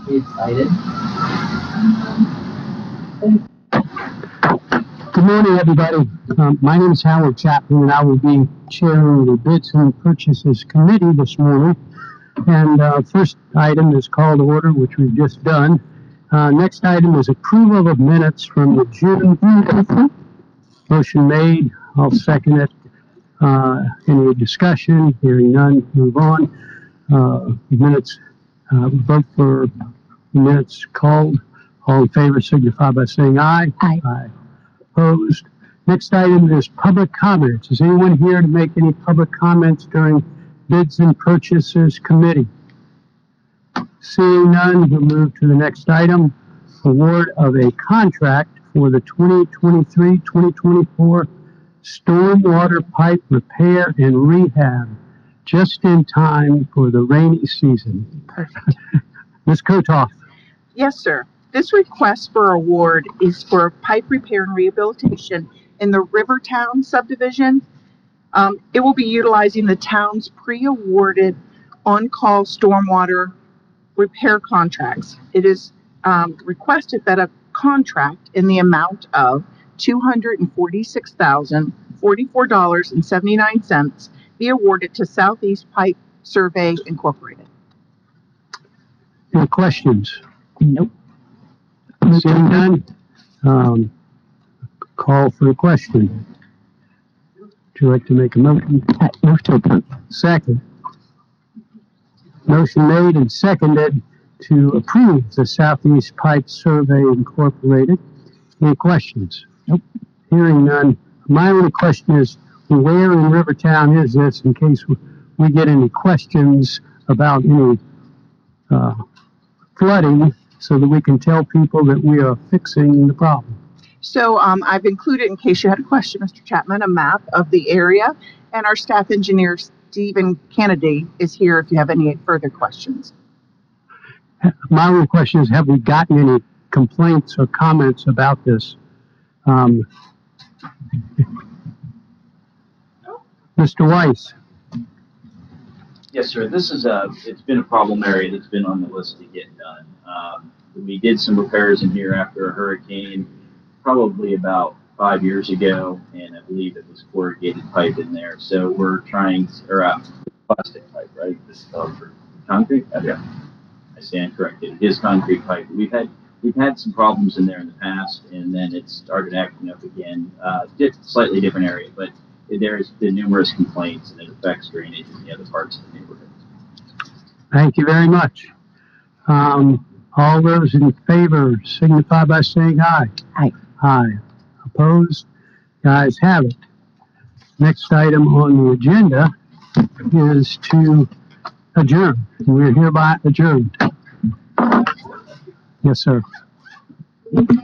It's item. Good morning, everybody. My name is Howard Chapman, and I will be chairing the Bids and Purchases Committee this morning. And first item is call to order, which we've just done. Next item is approval of minutes from the June. Motion made. I'll second it. Any discussion? Hearing none, move on. Minutes. Vote for minutes called. All in favor signify by saying aye. Aye. Aye. Opposed. Next item is public comments. Is anyone here to make any public comments during Bids and Purchases Committee? Seeing none, we'll move to the next item. Award of a contract for the 2023-2024 stormwater pipe repair and rehab, just in time for the rainy season. Perfect. Ms. Kotoff. Yes, sir. This request for award is for pipe repair and rehabilitation in the Rivertown subdivision. It will be utilizing the town's pre-awarded on-call stormwater repair contracts. It is requested that a contract in the amount of $246,044.79 be awarded to Southeast Pipe Survey Incorporated. Any questions? Nope. Seeing none, call for the question. Would you like to make a motion? Move to approve. Second. Motion made and seconded to approve the Southeast Pipe Survey Incorporated. Any questions? Nope. Hearing none. My only question is, where in Rivertown is this, in case we get any questions about any flooding, so that we can tell people that we are fixing the problem. So I've included, in case you had a question, Mr. Chapman, a map of the area, and our staff engineer, Stephen Kennedy, is here if you have any further questions. My only question is, have we gotten any complaints or comments about this? Mr. Weiss. Yes, sir. This is it's been a problem area that's been on the list to get done. We did some repairs in here after a hurricane, probably about 5 years ago, and I believe it was corrugated pipe in there. So we're trying, plastic pipe, right? This is for concrete. Yeah, I stand corrected. It is concrete pipe. We've had some problems in there in the past, and then it started acting up again. Slightly different area, but there's been numerous complaints, and it affects drainage in the other parts of the neighborhood. Thank you very much. All those in favor signify by saying aye. Aye. Aye. Opposed? The ayes have it. Next item on the agenda is to adjourn. We're hereby adjourned. Yes, sir.